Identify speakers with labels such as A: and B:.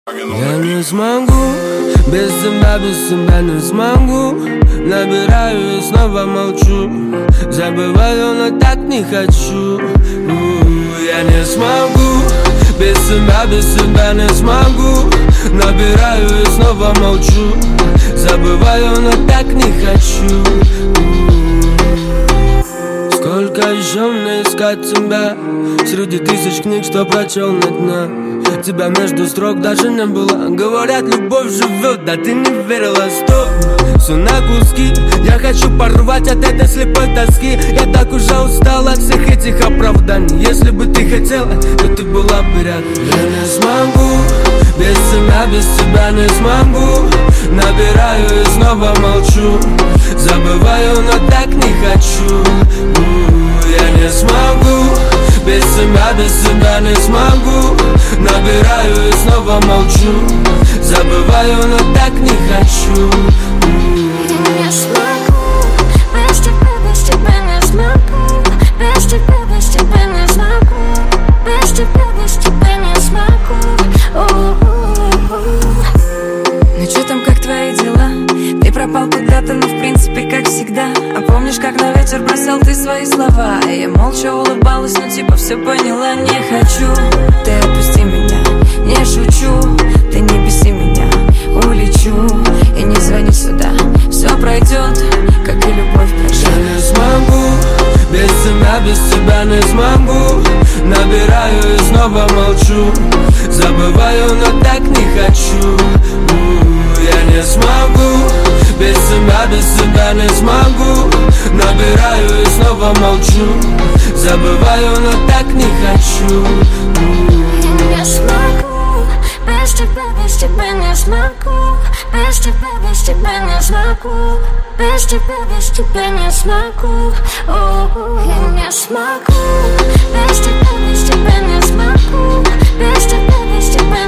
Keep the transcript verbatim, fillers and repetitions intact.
A: Я не смогу, без тебя, без тебя не смогу. Набираю и снова молчу. Забываю, но так не хочу. У-у-у, я не смогу, без тебя, без тебя не смогу. Набираю и снова молчу. Забываю, но так не хочу. У-у-у. Сколько еще мне искать тебя среди тысяч книг, что прочел на дня? Тебя между строк даже не было. Говорят, любовь живет, да ты не верила. Стоп, все на куски. Я хочу порвать от этой слепой тоски. Я так уже устал от всех этих оправданий. Если бы ты хотела, то ты была бы рядом. Я не смогу, без тебя, без тебя не смогу. Набираю и снова молчу. Забываю, но так не хочу. Я не смогу, без тебя, без тебя не смогу. Набираю и снова молчу. Забываю, но так не хочу.
B: Я не смогу, без тебя, без тебя не смогу. Без тебя, без тебя не смогу. Без тебя, без тебя не смогу. Ну что там, как твои дела? Ты пропал куда-то, но в принципе как всегда. А помнишь, как на ветер бросал ты свои слова? Я молча улыбалась, но типа все поняла. Не хочу, ты отпусти меня. Не шучу, ты не беси меня. Улечу и не звони сюда. Все пройдет, как и любовь прошла.
A: Я не смогу, без тебя, без тебя не смогу. Набираю и снова молчу. Забываю, но так не хочу. Я не смогу, без тебя, без тебя не смогу. Набираю и снова молчу. Забываю, но так не хочу.
B: Я не смогу, без тебя, без тебя не смогу. Без тебя, без тебя не смогу. Без тебя, без тебя не смогу. Я не смогу, без тебя, без тебя не смогу. Без тебя, без тебя